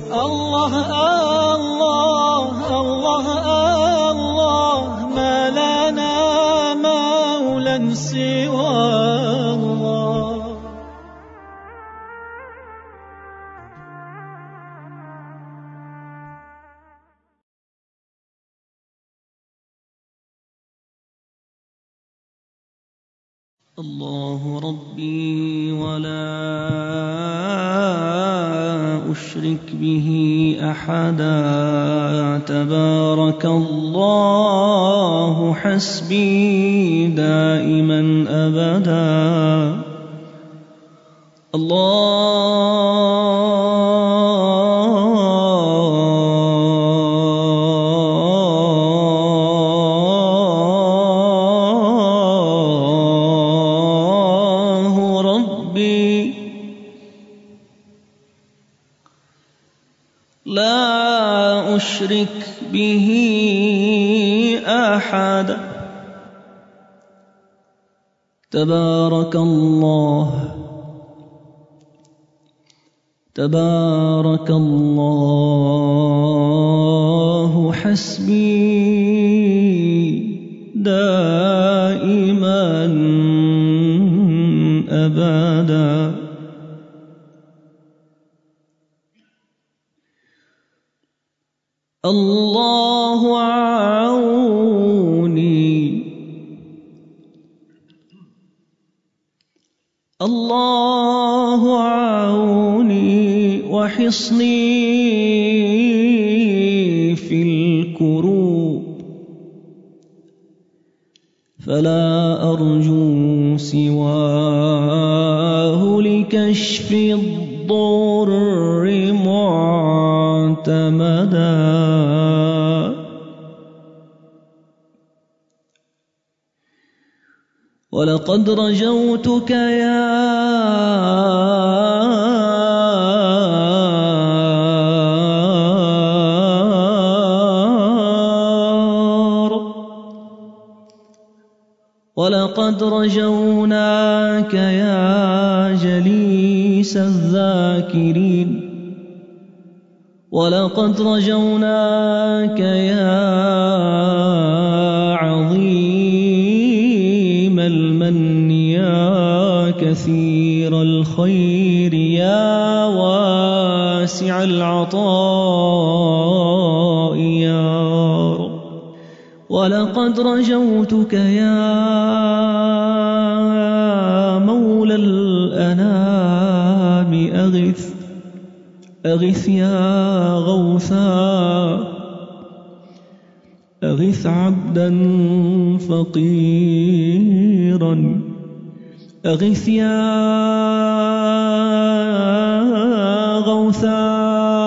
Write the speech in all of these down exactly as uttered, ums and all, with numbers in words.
الله الله الله الله ما لنا مولا سوى الله. الله ربي ولا أشرك به أحدا، تبارك الله حسبي دائما أبدا. الله ربي لا أشرك به أحدا، تبارك الله تبارك الله حسبي دائما أبدا. الله عوني الله عوني وحصني في الكروب، فلا أرجو سواه لكشف الضر معتمدا. ولقد رجوتك يا رب، ولقد رجوناك يا جليس الذاكرين، ولقد رجوناك يا عظيم المن يا كثير الخير يا واسع العطاء يا رب. ولقد رجوتك يا مولى الأنام أغث أغث يا غوثا، أغث عبدا فقيرا، أغث يا غوثا،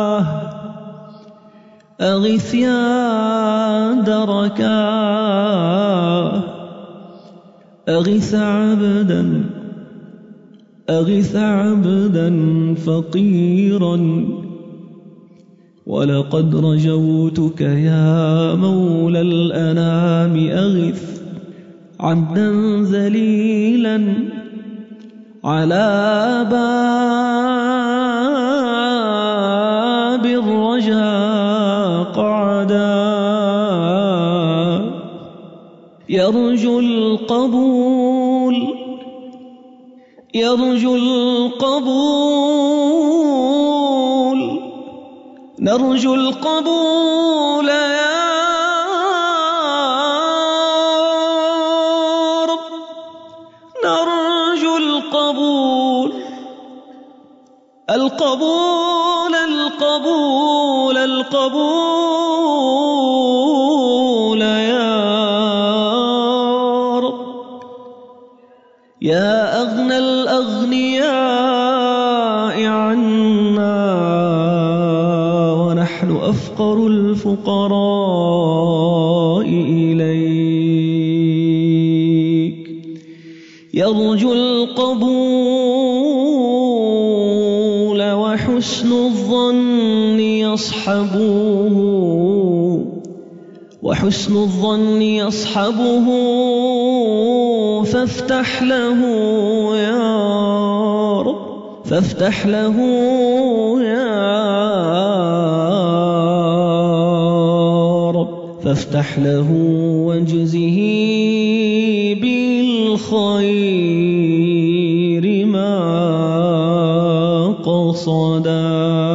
أغث يا دركا، أغث عبدا أغث عبدا فقيرا. ولقد رجوتك يا مولى الأنام أغث عبدا ذليلا على باب الرجاء قعدا، يرجو القبول يرجو القبول نرجو القبول يا رب، نرجو القبول القبول القبول القبول يا رب. يا أغنى الأغنياء عنا ونحن أفقر الفقراء إليك، يرجو القبول وحسن الظن يصحبه وحسن الظن يصحبه، فافتح له يا رب، فافتح له يا فافتح له واجزه بالخير ما قصدا.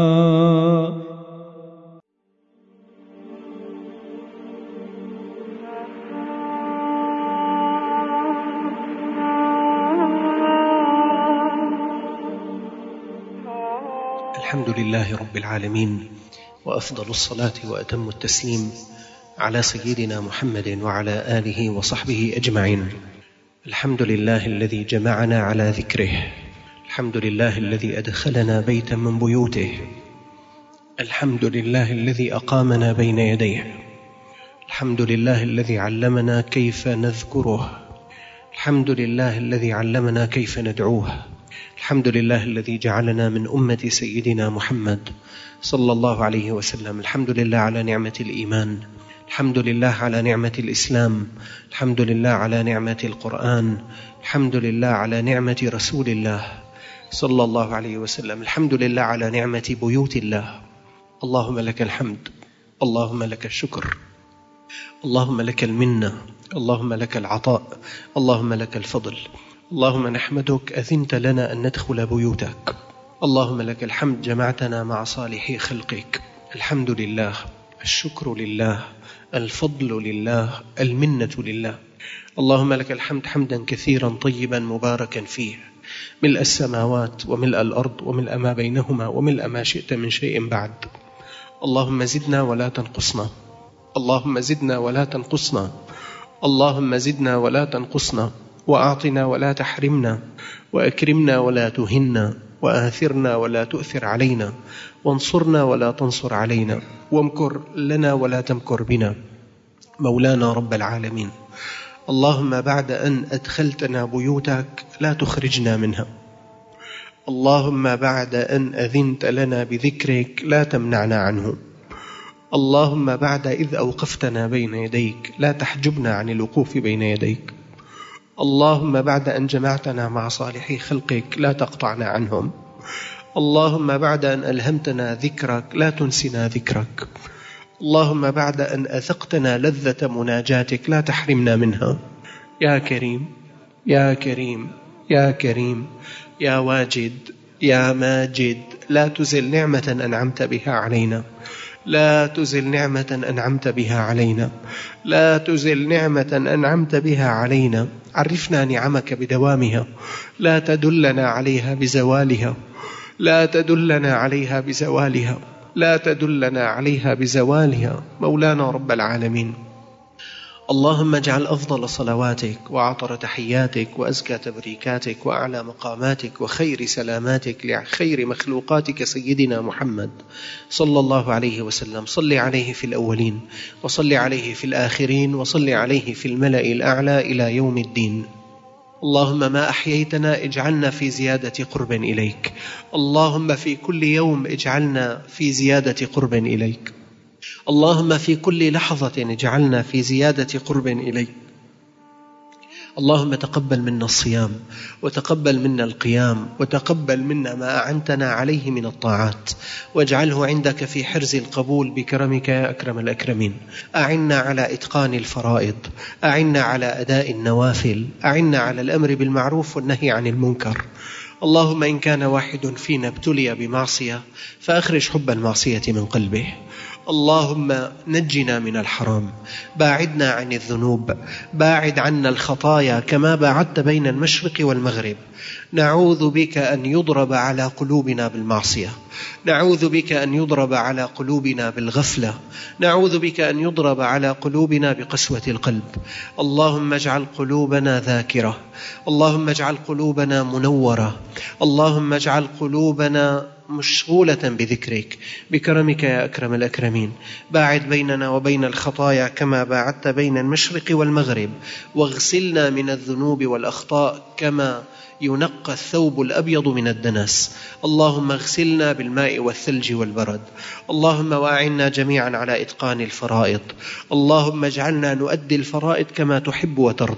الحمد لله رب العالمين، وأفضل الصلاة وأتم التسليم على سيدنا محمد وعلى آله وصحبه أجمعين. الحمد لله الذي جمعنا على ذكره، الحمد لله الذي أدخلنا بيتا من بيوته، الحمد لله الذي أقامنا بين يديه، الحمد لله الذي علمنا كيف نذكره، الحمد لله الذي علمنا كيف ندعوه، الحمد لله الذي جعلنا من أمة سيدنا محمد صلى الله عليه وسلم، الحمد لله على نعمة الإيمان، الحمد لله على نعمة الإسلام، الحمد لله على نعمة القرآن، الحمد لله على نعمة رسول الله صلى الله عليه وسلم، الحمد لله على نعمة بيوت الله. اللهم لك الحمد، اللهم لك الشكر، اللهم لك المنة، اللهم لك العطاء، اللهم لك الفضل. اللهم نحمدك أذنت لنا أن ندخل بيوتك. اللهم لك الحمد جمعتنا مع صالحي خلقك. الحمد لله، الشكر لله، الفضل لله، المنة لله. اللهم لك الحمد حمدا كثيرا طيبا مباركا فيه، ملء السماوات وملء الأرض وملء ما بينهما وملء ما شئت من شيء بعد. اللهم زدنا ولا تنقصنا، اللهم زدنا ولا تنقصنا، اللهم زدنا ولا تنقصنا، وأعطنا ولا تحرمنا، وأكرمنا ولا تهنا، وآثرنا ولا تؤثر علينا، وانصرنا ولا تنصر علينا، وامكر لنا ولا تمكر بنا، مولانا رب العالمين. اللهم بعد أن أدخلتنا بيوتك لا تخرجنا منها، اللهم بعد أن أذنت لنا بذكرك لا تمنعنا عنه، اللهم بعد إذ أوقفتنا بين يديك لا تحجبنا عن الوقوف بين يديك، اللهم بعد أن جمعتنا مع صالحي خلقك لا تقطعنا عنهم، اللهم بعد أن ألهمتنا ذكرك لا تنسنا ذكرك، اللهم بعد أن أذقتنا لذة مناجاتك لا تحرمنا منها. يا كريم يا كريم يا كريم يا واجد يا ماجد، لا تزل نعمة أنعمت بها علينا، لا تزل نعمة أنعمت بها علينا، لا تزل نعمة أنعمت بها علينا. عرفنا نعمك بدوامها، لا تدلنا عليها بزوالها، لا تدلنا عليها بزوالها، لا تدلنا عليها بزوالها، مولانا رب العالمين. اللهم اجعل أفضل صلواتك وأعطر تحياتك وأزكى تبريكاتك وأعلى مقاماتك وخير سلاماتك لخير مخلوقاتك سيدنا محمد صلى الله عليه وسلم. صل عليه في الأولين، وصل عليه في الآخرين، وصل عليه في الملأ الأعلى إلى يوم الدين. اللهم ما أحييتنا اجعلنا في زيادة قرب إليك، اللهم في كل يوم اجعلنا في زيادة قرب إليك، اللهم في كل لحظة اجعلنا في زيادة قرب إليك. اللهم تقبل منا الصيام، وتقبل منا القيام، وتقبل منا ما أعنتنا عليه من الطاعات، واجعله عندك في حرز القبول بكرمك يا أكرم الأكرمين. أعنا على إتقان الفرائض، أعنا على أداء النوافل، أعنا على الأمر بالمعروف والنهي عن المنكر. اللهم إن كان واحد فينا ابتلي بمعصية فأخرج حب المعصية من قلبه. اللهم نجنا من الحرام، باعدنا عن الذنوب، باعد عنا الخطايا كما باعدت بين المشرق والمغرب. نعوذ بك أن يضرب على قلوبنا بالمعصية، نعوذ بك أن يضرب على قلوبنا بالغفلة، نعوذ بك أن يضرب على قلوبنا بقسوة القلب. اللهم اجعل قلوبنا ذاكرة، اللهم اجعل قلوبنا منورة، اللهم اجعل قلوبنا مشغولة بذكرك بكرمك يا أكرم الأكرمين. باعد بيننا وبين الخطايا كما باعدت بين المشرق والمغرب، واغسلنا من الذنوب والأخطاء كما ينقى الثوب الأبيض من الدنس. اللهم اغسلنا بالماء والثلج والبرد. اللهم واعنا جميعا على إتقان الفرائض، اللهم اجعلنا نؤدي الفرائض كما تحب وترضى.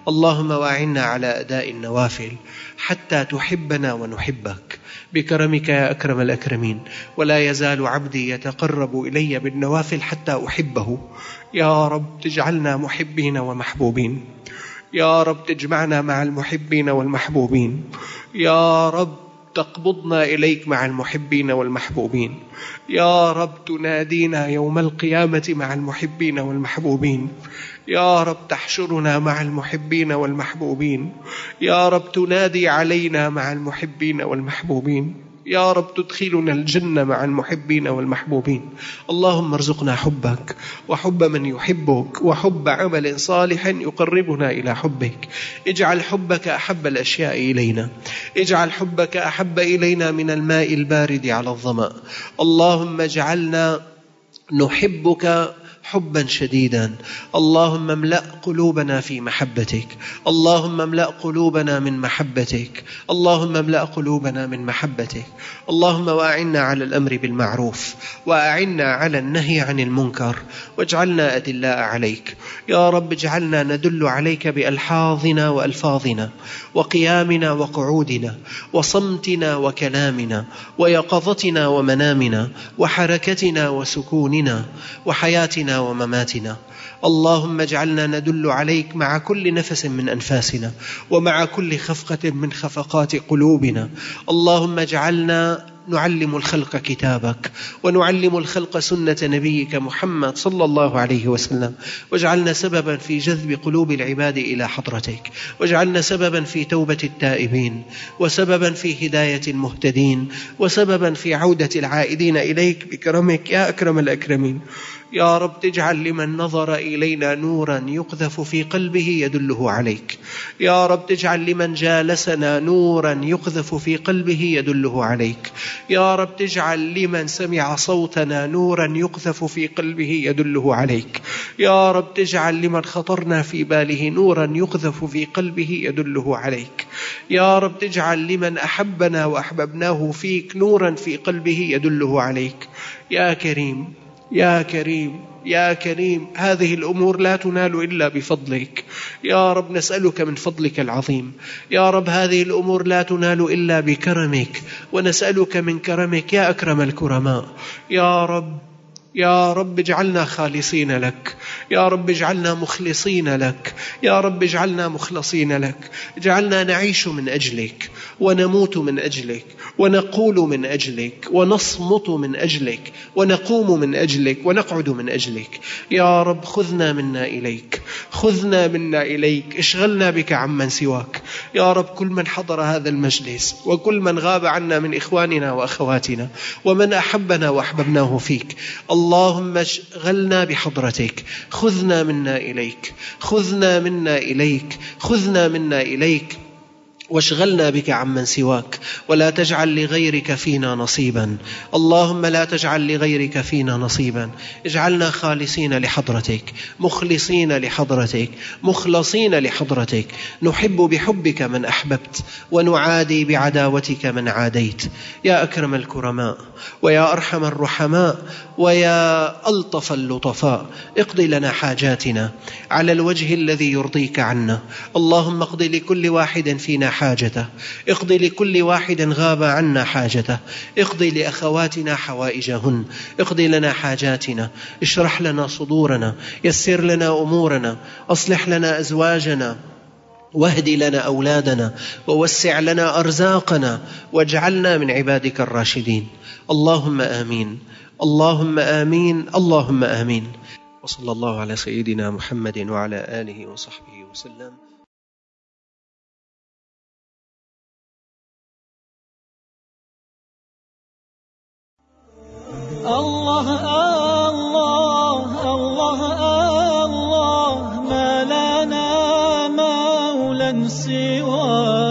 اللهم وأعنا على أداء النوافل حتى تحبنا ونحبك بكرمك يا أكرم الأكرمين. ولا يزال عبدي يتقرب إلي بالنوافل حتى أحبه. يا رب تجعلنا محبين ومحبوبين، يا رب تجمعنا مع المحبين والمحبوبين، يا رب تقبضنا إليك مع المحبين والمحبوبين، يا رب تنادينا يوم القيامة مع المحبين والمحبوبين، يا رب تحشرنا مع المحبين والمحبوبين، يا رب تنادي علينا مع المحبين والمحبوبين، يا رب تدخلنا الجنة مع المحبين والمحبوبين. اللهم ارزقنا حبك وحب من يحبك وحب عمل صالح يقربنا إلى حبك. اجعل حبك أحب الأشياء إلينا، اجعل حبك أحب إلينا من الماء البارد على الظمأ. اللهم اجعلنا نحبك حبا شديدا. اللهم املأ قلوبنا في محبتك، اللهم املأ قلوبنا من محبتك، اللهم املأ قلوبنا من محبتك. اللهم وأعنا على الأمر بالمعروف وأعنا على النهي عن المنكر واجعلنا أدلاء عليك. يا رب اجعلنا ندل عليك بألحاظنا وألفاظنا وقيامنا وقعودنا وصمتنا وكلامنا ويقظتنا ومنامنا وحركتنا وسكوننا وحياتنا ومماتنا. اللهم اجعلنا ندل عليك مع كل نفس من أنفاسنا ومع كل خفقة من خفقات قلوبنا. اللهم اجعلنا نعلم الخلق كتابك ونعلم الخلق سنة نبيك محمد صلى الله عليه وسلم، واجعلنا سببا في جذب قلوب العباد إلى حضرتك، واجعلنا سببا في توبة التائبين وسببا في هداية المهتدين وسببا في عودة العائدين إليك بكرمك يا أكرم الأكرمين. يا رب تجعل لمن نظر إلينا نورا يقذف في قلبه يدله عليك، يا رب تجعل لمن جالسنا نورا يقذف في قلبه يدله عليك، يا رب تجعل لمن سمع صوتنا نورا يقذف في قلبه يدله عليك، يا رب تجعل لمن خطرنا في باله نورا يقذف في قلبه يدله عليك، يا رب تجعل لمن أحبنا وأحببناه فيك نورا في قلبه يدله عليك. يا كريم يا كريم يا كريم، هذه الأمور لا تنال إلا بفضلك. يا رب نسألك من فضلك العظيم، يا رب هذه الأمور لا تنال إلا بكرمك، ونسألك من كرمك يا أكرم الكرماء. يا رب يا رب اجعلنا خالصين لك، يا رب اجعلنا مخلصين لك، يا رب اجعلنا مخلصين لك. اجعلنا نعيش من أجلك ونموت من أجلك ونقول من أجلك ونصمت من أجلك ونقوم من أجلك ونقعد من أجلك. يا رب خذنا منا إليك، خذنا منا إليك، اشغلنا بك عمن سواك. يا رب كل من حضر هذا المجلس وكل من غاب عنا من إخواننا وأخواتنا ومن أحبنا وأحببناه فيك، اللهم اشغلنا بحضرتك، خذنا منا إليك، خذنا منا إليك، خذنا منا إليك، واشغلنا بك عمن سواك، ولا تجعل لغيرك فينا نصيبا. اللهم لا تجعل لغيرك فينا نصيبا. اجعلنا خالصين لحضرتك، مخلصين لحضرتك، مخلصين لحضرتك، نحب بحبك من أحببت ونعادي بعداوتك من عاديت. يا أكرم الكرماء ويا أرحم الرحماء ويا ألطف اللطفاء، اقضي لنا حاجاتنا على الوجه الذي يرضيك عنا. اللهم اقضي لكل واحد فينا حاجته، اقضي لكل واحد غاب عنا حاجته، اقضي لأخواتنا حوائجهن، اقضي لنا حاجاتنا، اشرح لنا صدورنا، يسر لنا أمورنا، أصلح لنا أزواجنا، واهدي لنا أولادنا، ووسع لنا أرزاقنا، واجعلنا من عبادك الراشدين. اللهم آمين، اللهم آمين، اللهم آمين. وصلى الله على سيدنا محمد وعلى آله وصحبه وسلم. الله الله الله الله، ما لنا مولا سواه.